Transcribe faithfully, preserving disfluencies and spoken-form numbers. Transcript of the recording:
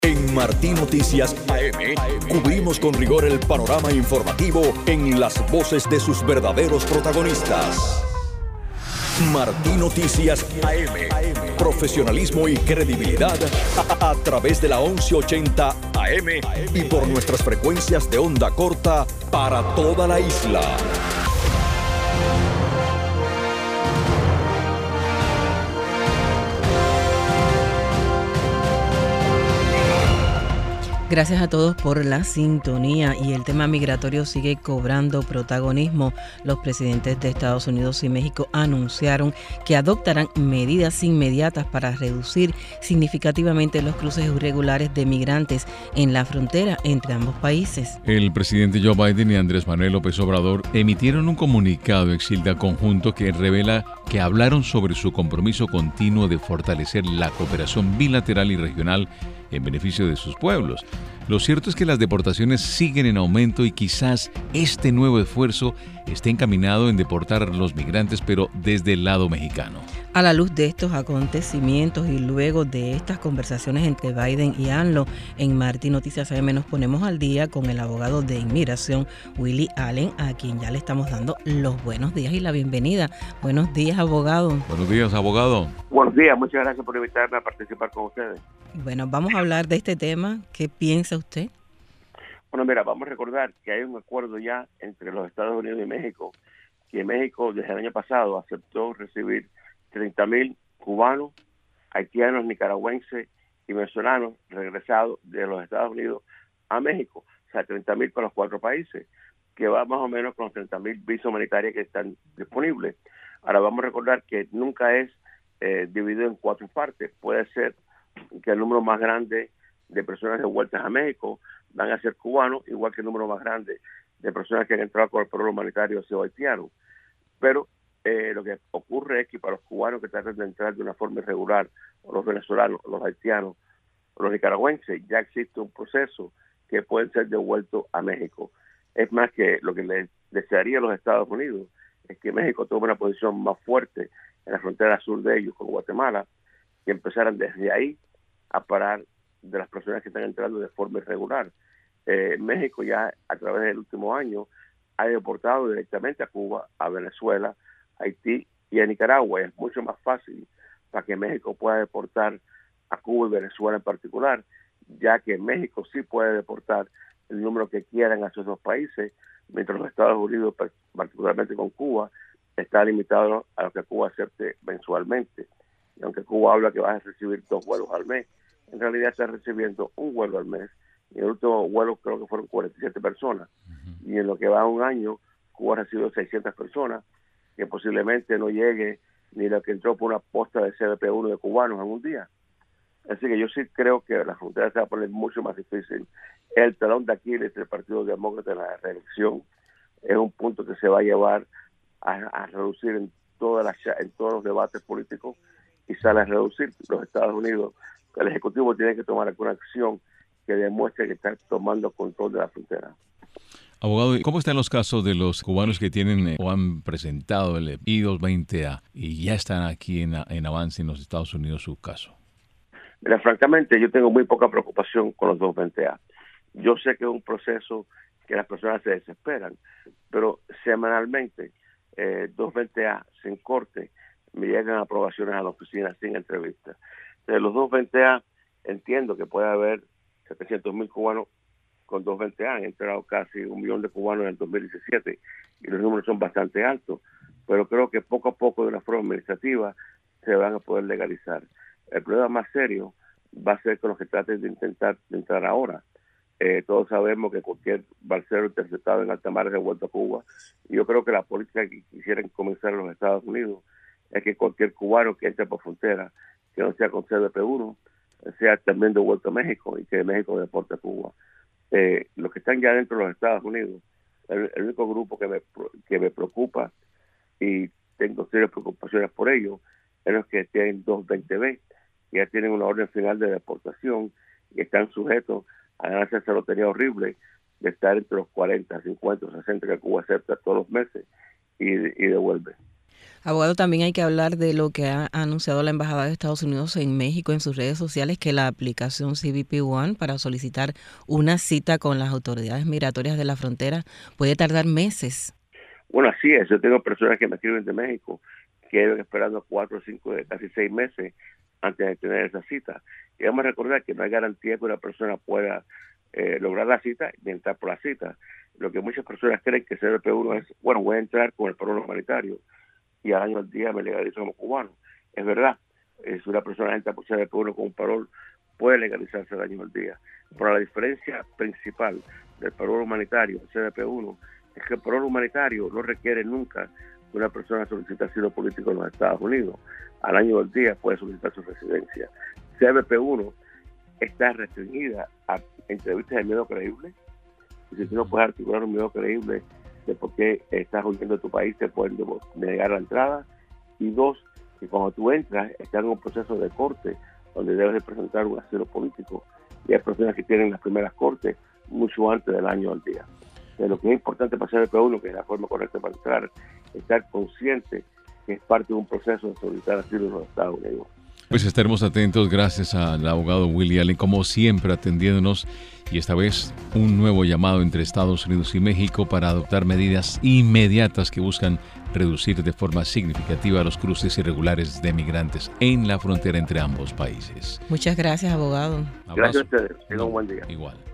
En Martí Noticias A M, cubrimos con rigor el panorama informativo en las voces de sus verdaderos protagonistas. Martí Noticias A M, profesionalismo y credibilidad a, a través de la once ochenta A M y por nuestras frecuencias de onda corta para toda la isla. Gracias a todos por la sintonía, y el tema migratorio sigue cobrando protagonismo. Los presidentes de Estados Unidos y México anunciaron que adoptarán medidas inmediatas para reducir significativamente los cruces irregulares de migrantes en la frontera entre ambos países. El presidente Joe Biden y Andrés Manuel López Obrador emitieron un comunicado exilda conjunto que revela que hablaron sobre su compromiso continuo de fortalecer la cooperación bilateral y regional en beneficio de sus pueblos. Lo cierto es que las deportaciones siguen en aumento y quizás este nuevo esfuerzo esté encaminado en deportar a los migrantes, pero desde el lado mexicano. A la luz de estos acontecimientos y luego de estas conversaciones entre Biden y AMLO, en Martí Noticias A M nos ponemos al día con el abogado de inmigración Willie Allen, a quien ya le estamos dando los buenos días y la bienvenida. Buenos días, abogado. Buenos días, abogado. Buenos días, muchas gracias por invitarme a participar con ustedes. Bueno, vamos a hablar de este tema. ¿Qué piensa usted? Bueno, mira, vamos a recordar que hay un acuerdo ya entre los Estados Unidos y México, que México desde el año pasado aceptó recibir treinta mil cubanos, haitianos, nicaragüenses y venezolanos regresados de los Estados Unidos a México. O sea, treinta mil para los cuatro países, que va más o menos con los treinta mil visas humanitarias que están disponibles. Ahora vamos a recordar que nunca es eh, dividido en cuatro partes. Puede ser que el número más grande de personas devueltas a México van a ser cubanos, igual que el número más grande de personas que han entrado con el programa humanitario ha sido haitiano. Pero eh, lo que ocurre es que para los cubanos que tratan de entrar de una forma irregular, o los venezolanos, o los haitianos, o los nicaragüenses, ya existe un proceso que pueden ser devueltos a México. Es más, que lo que les desearía a los Estados Unidos es que México tome una posición más fuerte en la frontera sur de ellos con Guatemala, y empezaran desde ahí a parar de las personas que están entrando de forma irregular. Eh, México ya a través del último año ha deportado directamente a Cuba, a Venezuela, a Haití y a Nicaragua. Es mucho más fácil para que México pueda deportar a Cuba y Venezuela en particular, ya que México sí puede deportar el número que quieran a esos dos países, mientras los Estados Unidos, particularmente con Cuba, está limitado a lo que Cuba acepte mensualmente. Y aunque Cuba habla que va a recibir dos vuelos al mes, en realidad está recibiendo un vuelo al mes. Y el último vuelo creo que fueron cuarenta y siete personas. Uh-huh. Y en lo que va un año, Cuba ha recibido seiscientas personas, que posiblemente no llegue ni lo que entró por una posta de C B P uno de cubanos en un día. Así que yo sí creo que la frontera se va a poner mucho más difícil. El talón de Aquiles del Partido Demócrata en la reelección es un punto que se va a llevar a, a reducir en, todas las, en todos los debates políticos, y sale a reducir los Estados Unidos. El Ejecutivo tiene que tomar alguna acción que demuestre que está tomando control de la frontera. Abogado, ¿cómo están los casos de los cubanos que tienen eh, o han presentado el I dos veinte A y ya están aquí en, en avance en los Estados Unidos su caso? Mira, francamente, yo tengo muy poca preocupación con los dos veinte A. Yo sé que es un proceso que las personas se desesperan, pero semanalmente eh, dos veinte A sin corte me llegan aprobaciones a la oficina sin entrevista. De los dos veinte A, entiendo que puede haber setecientos mil cubanos con dos veinte A. Han entrado casi un millón de cubanos en el dos mil diecisiete y los números son bastante altos, pero creo que poco a poco, de una forma administrativa, se van a poder legalizar. El problema más serio va a ser con los que traten de intentar de entrar ahora. Eh, todos sabemos que cualquier balsero interceptado en alta mar es devuelto a Cuba, y yo creo que la política que quisieran comenzar en los Estados Unidos es que cualquier cubano que entre por frontera, que no sea con C B P uno, sea también devuelto a México, y que México deporte a Cuba. Eh, los que están ya dentro de los Estados Unidos, el, el único grupo que me, que me preocupa, y tengo serias preocupaciones por ellos, es los que tienen dos veinte B, que ya tienen una orden final de deportación y están sujetos a ganarse esa lotería horrible de estar entre los cuarenta, cincuenta, sesenta que Cuba acepta todos los meses y, y devuelve. Abogado, también hay que hablar de lo que ha anunciado la Embajada de Estados Unidos en México en sus redes sociales, que la aplicación C B P One para solicitar una cita con las autoridades migratorias de la frontera puede tardar meses. Bueno, así es. Yo tengo personas que me escriben de México que llevan esperando cuatro, cinco, casi seis meses antes de tener esa cita. Y vamos a recordar que no hay garantía que una persona pueda eh, lograr la cita y entrar por la cita. Lo que muchas personas creen que C B P uno es, bueno, voy a entrar con el parol humanitario y al año al día me legalizo como cubano. Es verdad, si una persona entra por C B P uno con un parol, puede legalizarse al año al día. Pero la diferencia principal del parol humanitario, el C B P uno, es que el parol humanitario no requiere nunca que una persona solicite asilo político en los Estados Unidos. Al año al día puede solicitar su residencia. C B P uno está restringida a entrevistas de miedo creíble. Y si tú no puedes articular un miedo creíble de por qué estás huyendo de tu país, te pueden negar la entrada. Y dos, que cuando tú entras, estás en un proceso de corte donde debes de presentar un asilo político. Y hay personas que tienen las primeras cortes mucho antes del año al día. De lo que es importante para C B P uno, que es la forma correcta para entrar, estar consciente que es parte de un proceso de solicitar asilo en los Estados Unidos. Pues estaremos atentos, gracias al abogado Willie Allen, como siempre atendiéndonos, y esta vez un nuevo llamado entre Estados Unidos y México para adoptar medidas inmediatas que buscan reducir de forma significativa los cruces irregulares de migrantes en la frontera entre ambos países. Muchas gracias, abogado. Abrazo. Gracias a ustedes. Tengan un buen día. Igual.